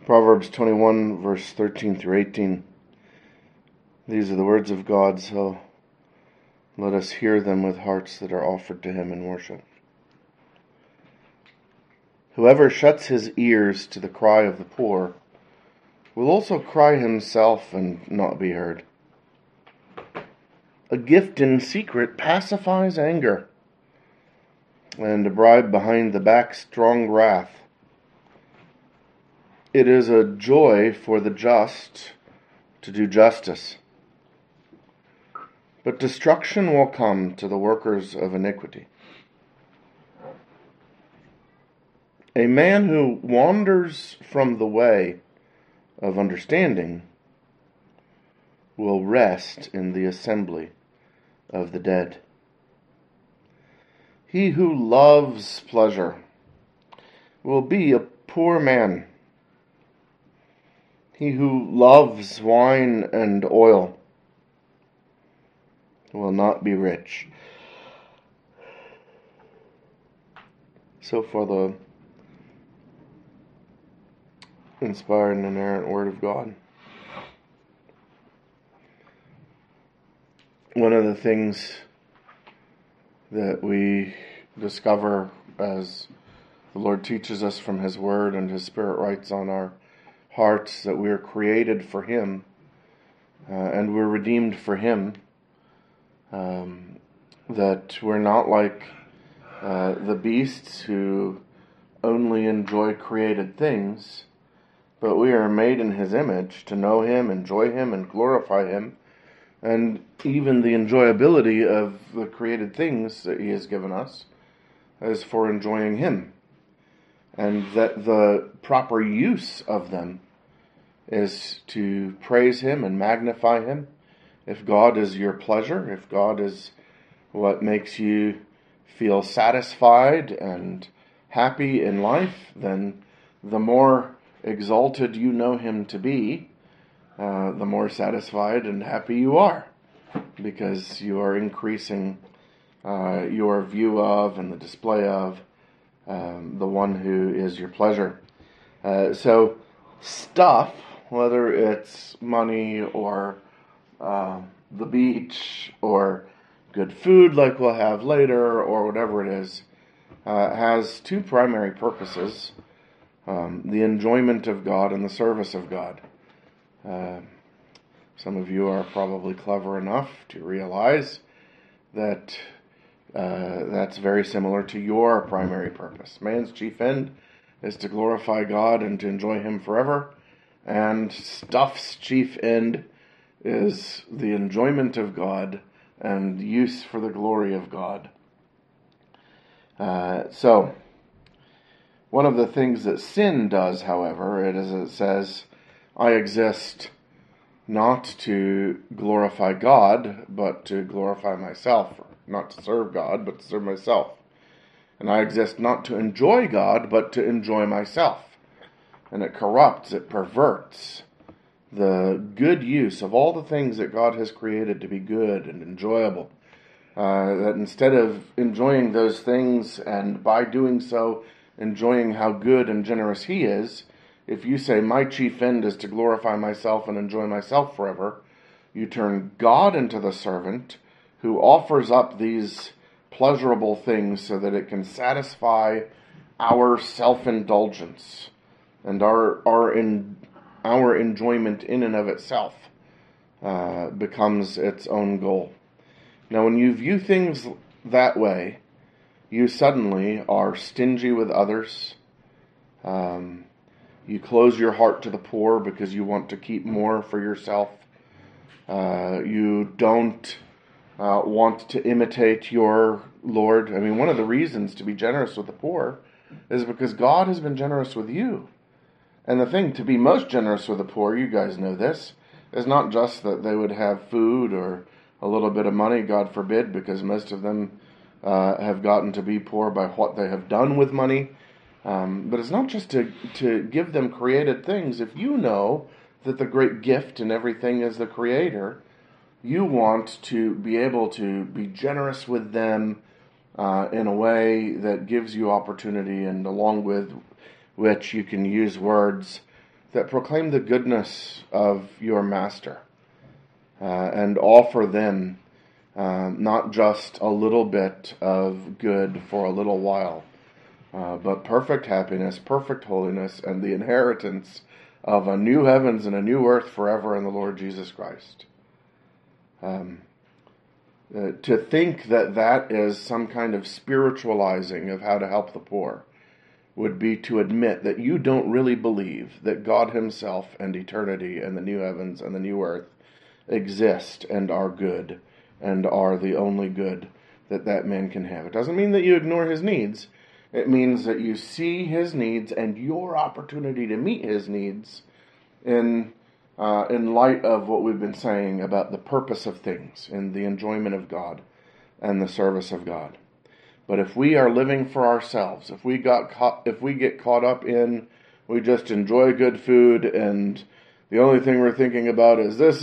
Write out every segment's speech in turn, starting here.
Proverbs 21, verse 13 through 18. These are the words of God, so let us hear them with hearts that are offered to Him in worship. Whoever shuts his ears to the cry of the poor will also cry himself and not be heard. A gift in secret pacifies anger, and a bribe behind the back strong wrath. It is a joy for the just to do justice, but destruction will come to the workers of iniquity. A man who wanders from the way of understanding will rest in the assembly of the dead. He who loves pleasure will be a poor man. He who loves wine and oil will not be rich. So far, the inspired and inerrant Word of God. One of the things that we discover as the Lord teaches us from His Word and His Spirit writes on our hearts that we are created for Him and we're redeemed for Him, that we're not like the beasts who only enjoy created things, but we are made in His image to know Him, enjoy Him, and glorify Him. And even the enjoyability of the created things that He has given us is for enjoying Him. And that the proper use of them is to praise Him and magnify Him. If God is your pleasure, if God is what makes you feel satisfied and happy in life, then the more exalted you know Him to be, the more satisfied and happy you are, because you are increasing your view of and the display of the one who is your pleasure. So stuff, whether it's money or the beach or good food like we'll have later or whatever it is, has two primary purposes: the enjoyment of God and the service of God. Some of you are probably clever enough to realize that that's very similar to your primary purpose. Man's chief end is to glorify God and to enjoy Him forever, and stuff's chief end is the enjoyment of God and use for the glory of God. So, one of the things that sin does, however, it says, I exist not to glorify God, but to glorify myself. Not to serve God, but to serve myself. And I exist not to enjoy God, but to enjoy myself. And it corrupts, it perverts the good use of all the things that God has created to be good and enjoyable. That instead of enjoying those things and by doing so enjoying how good and generous He is, if you say, my chief end is to glorify myself and enjoy myself forever, you turn God into the servant who offers up these pleasurable things so that it can satisfy our self-indulgence and our enjoyment in and of itself becomes its own goal. Now, when you view things that way, you suddenly are stingy with others. You close your heart to the poor because you want to keep more for yourself. You don't want to imitate your Lord. I mean, one of the reasons to be generous with the poor is because God has been generous with you. And the thing to be most generous with the poor, you guys know this, is not just that they would have food or a little bit of money, God forbid, because most of them have gotten to be poor by what they have done with money. But it's not just to give them created things. If you know that the great gift in everything is the Creator, you want to be able to be generous with them in a way that gives you opportunity, and along with which you can use words that proclaim the goodness of your master and offer them not just a little bit of good for a little while, but perfect happiness, perfect holiness, and the inheritance of a new heavens and a new earth forever in the Lord Jesus Christ. To think that that is some kind of spiritualizing of how to help the poor would be to admit that you don't really believe that God himself and eternity and the new heavens and the new earth exist and are good and are the only good that man can have. It doesn't mean that you ignore his needs. It means that you see his needs and your opportunity to meet his needs in light of what we've been saying about the purpose of things and the enjoyment of God and the service of God. But if we are living for ourselves, if we get caught up in, we just enjoy good food and the only thing we're thinking about is this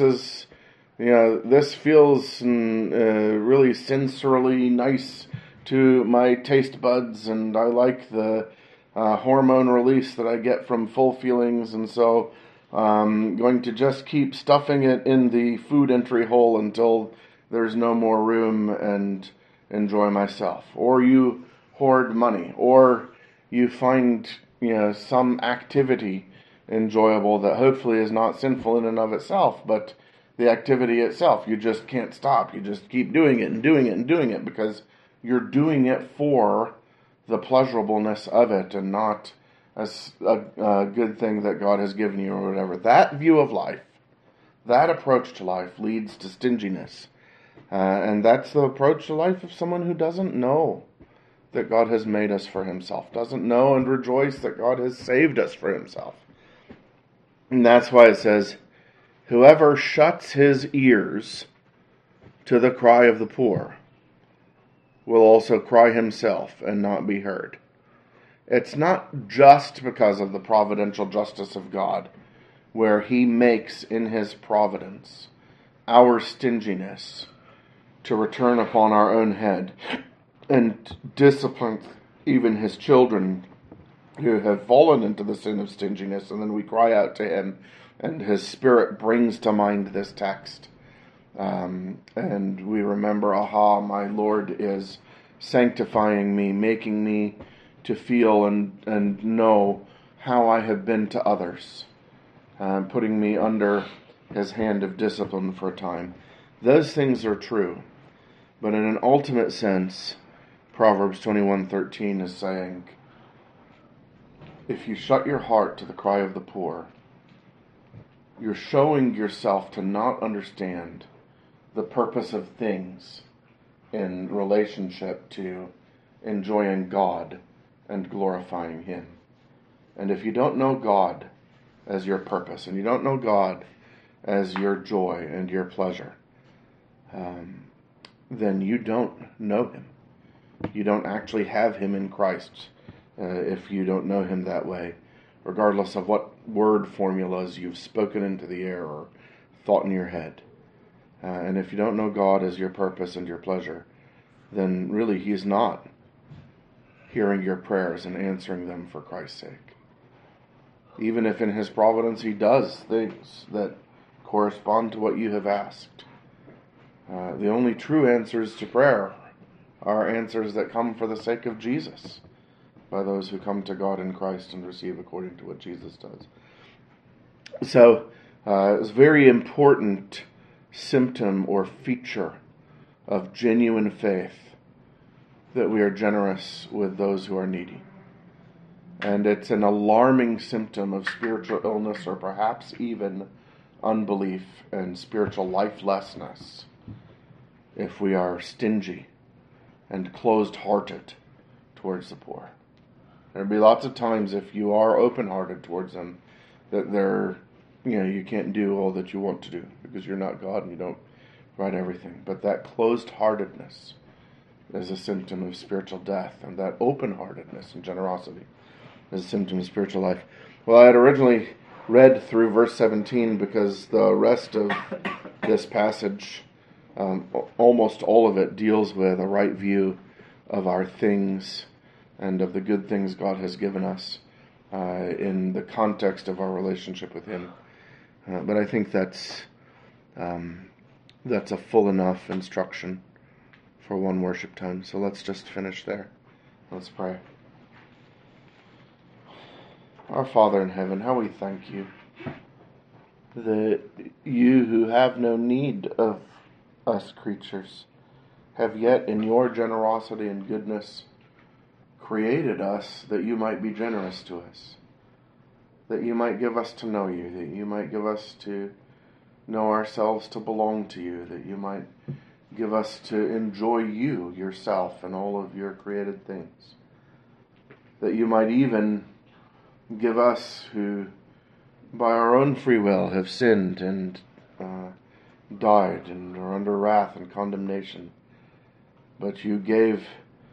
feels really sensorily nice to my taste buds, and I like the hormone release that I get from full feelings, and so I'm going to just keep stuffing it in the food entry hole until there's no more room and enjoy myself. Or you hoard money, or you find some activity enjoyable that hopefully is not sinful in and of itself, but the activity itself, you just can't stop. You just keep doing it and doing it and doing it because you're doing it for the pleasurableness of it and not as a good thing that God has given you or whatever. That view of life, that approach to life leads to stinginess. And that's the approach to life of someone who doesn't know that God has made us for himself, doesn't know and rejoice that God has saved us for himself. And that's why it says, whoever shuts his ears to the cry of the poor will also cry himself and not be heard. It's not just because of the providential justice of God, where he makes in his providence our stinginess to return upon our own head and discipline even his children who have fallen into the sin of stinginess, and then we cry out to him and his Spirit brings to mind this text. And we remember, my Lord is sanctifying me, making me to feel and know how I have been to others, putting me under his hand of discipline for a time. Those things are true. But in an ultimate sense, Proverbs 21:13 is saying, if you shut your heart to the cry of the poor, you're showing yourself to not understand the purpose of things in relationship to enjoying God and glorifying him. And if you don't know God as your purpose, and you don't know God as your joy and your pleasure, then you don't know him. You don't actually have him in Christ if you don't know him that way, regardless of what word formulas you've spoken into the air or thought in your head. And if you don't know God as your purpose and your pleasure, then really he's not hearing your prayers and answering them for Christ's sake. Even if in his providence he does things that correspond to what you have asked. The only true answers to prayer are answers that come for the sake of Jesus, by those who come to God in Christ and receive according to what Jesus does. So, it's a very important symptom or feature of genuine faith that we are generous with those who are needy. And it's an alarming symptom of spiritual illness or perhaps even unbelief and spiritual lifelessness if we are stingy and closed-hearted towards the poor. There'll be lots of times if you are open-hearted towards them that you can't do all that you want to do because you're not God and you don't provide everything. But that closed-heartedness is a symptom of spiritual death, and that open-heartedness and generosity is a symptom of spiritual life. Well, I had originally read through verse 17 because the rest of this passage, almost all of it, deals with a right view of our things and of the good things God has given us. in the context of our relationship with Him. But I think that's a full enough instruction for one worship time. So let's just finish there. Let's pray. Our Father in heaven, how we thank you that you who have no need of us creatures have yet in your generosity and goodness created us that you might be generous to us, that you might give us to know you, that you might give us to know ourselves to belong to you, that you might give us to enjoy you yourself and all of your created things, that you might even give us who by our own free will have sinned and died and are under wrath and condemnation, but you gave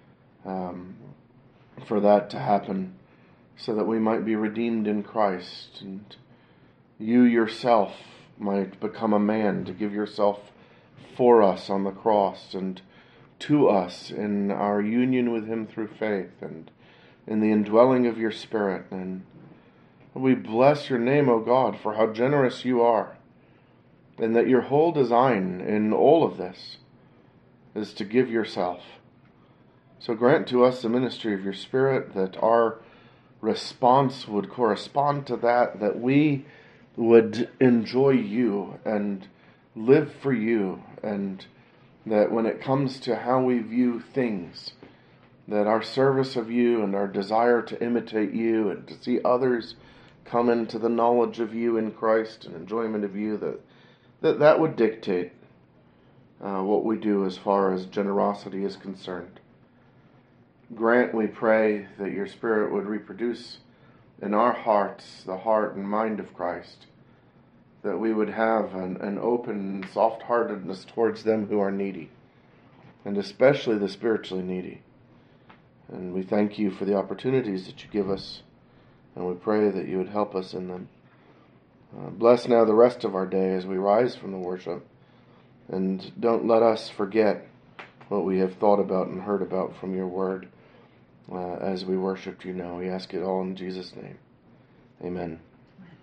for that to happen so that we might be redeemed in Christ, and you yourself might become a man to give yourself for us on the cross and to us in our union with Him through faith and in the indwelling of your Spirit. And we bless your name, O God, for how generous you are, and that your whole design in all of this is to give yourself. So grant to us the ministry of your Spirit, that our response would correspond to that, that we would enjoy you and live for you, and that when it comes to how we view things, that our service of you and our desire to imitate you and to see others come into the knowledge of you in Christ and enjoyment of you, that would dictate what we do as far as generosity is concerned. Grant, we pray, that your Spirit would reproduce in our hearts the heart and mind of Christ, that we would have an open soft-heartedness towards them who are needy, and especially the spiritually needy. And we thank you for the opportunities that you give us, and we pray that you would help us in them. Bless now the rest of our day as we rise from the worship, and don't let us forget what we have thought about and heard about from your word as we worshiped you now. We ask it all in Jesus' name. Amen.